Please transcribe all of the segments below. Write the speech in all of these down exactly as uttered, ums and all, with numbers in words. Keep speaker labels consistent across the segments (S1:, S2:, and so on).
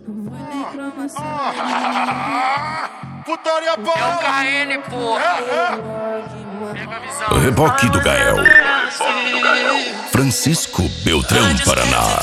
S1: Putaria boa!
S2: É o K N, porra! Pega a visão.
S3: Reboque do Gael. Francisco Beltrão, Paraná.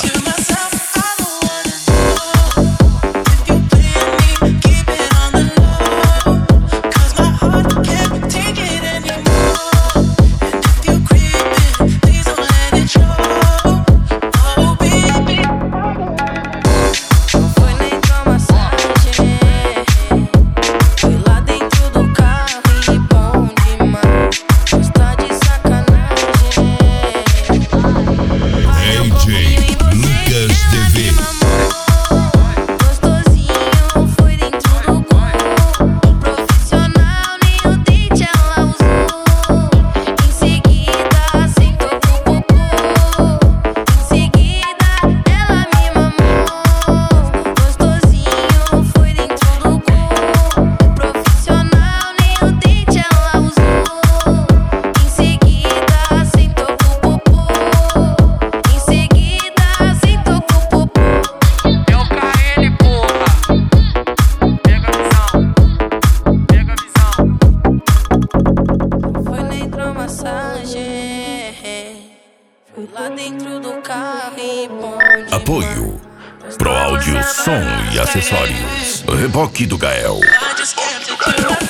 S4: Fui lá dentro do carro e bom.
S3: Apoio Pro Áudio, som e acessórios. Reboque do Gael.
S4: Reboque do Gael.